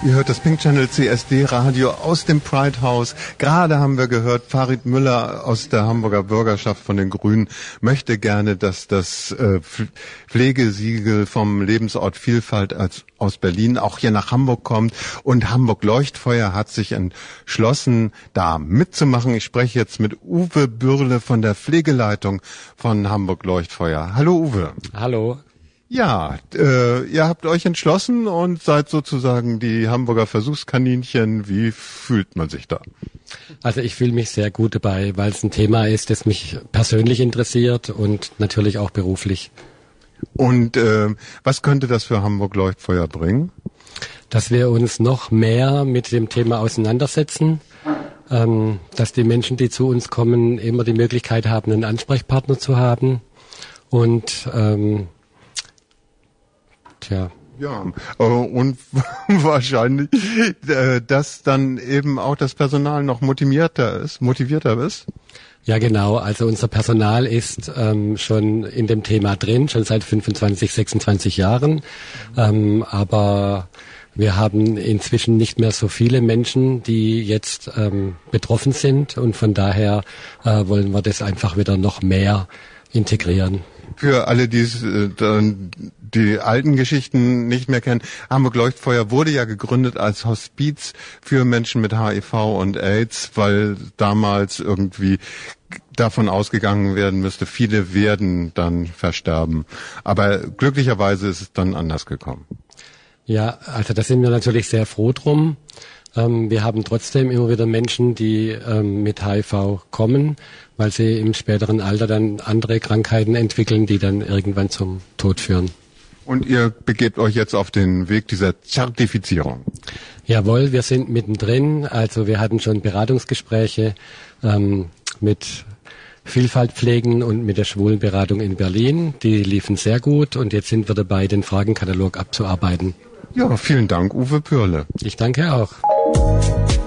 Ihr hört das Pink Channel CSD Radio aus dem Pride House. Gerade haben wir gehört, Farid Müller aus der Hamburger Bürgerschaft von den Grünen möchte gerne, dass das Pflegesiegel vom Lebensort Vielfalt aus Berlin auch hier nach Hamburg kommt. Und Hamburg Leuchtfeuer hat sich entschlossen, da mitzumachen. Ich spreche jetzt mit Uwe Bürle von der Pflegeleitung von Hamburg Leuchtfeuer. Hallo Uwe. Hallo. Ja, ihr habt euch entschlossen und seid sozusagen die Hamburger Versuchskaninchen. Wie fühlt man sich da? Also ich fühle mich sehr gut dabei, weil es ein Thema ist, das mich persönlich interessiert und natürlich auch beruflich. Und was könnte das für Hamburg Leuchtfeuer bringen? Dass wir uns noch mehr mit dem Thema auseinandersetzen, dass die Menschen, die zu uns kommen, immer die Möglichkeit haben, einen Ansprechpartner zu haben und Ja, und wahrscheinlich, dass dann eben auch das Personal noch motivierter ist. Ja, genau. Also unser Personal ist schon in dem Thema drin, schon seit 25, 26 Jahren. Aber wir haben inzwischen nicht mehr so viele Menschen, die jetzt betroffen sind. Und von daher wollen wir das einfach wieder noch mehr integrieren. Für alle, die die alten Geschichten nicht mehr kennen, Hamburg Leuchtfeuer wurde ja gegründet als Hospiz für Menschen mit HIV und AIDS, weil damals irgendwie davon ausgegangen werden müsste, viele werden dann versterben. Aber glücklicherweise ist es dann anders gekommen. Ja, also da sind wir natürlich sehr froh drum. Wir haben trotzdem immer wieder Menschen, die mit HIV kommen, weil sie im späteren Alter dann andere Krankheiten entwickeln, die dann irgendwann zum Tod führen. Und ihr begebt euch jetzt auf den Weg dieser Zertifizierung? Jawohl, wir sind mittendrin. Also wir hatten schon Beratungsgespräche mit Vielfaltpflegen und mit der Schwulenberatung in Berlin. Die liefen sehr gut und jetzt sind wir dabei, den Fragenkatalog abzuarbeiten. Ja, vielen Dank, Uwe Bürle. Ich danke auch.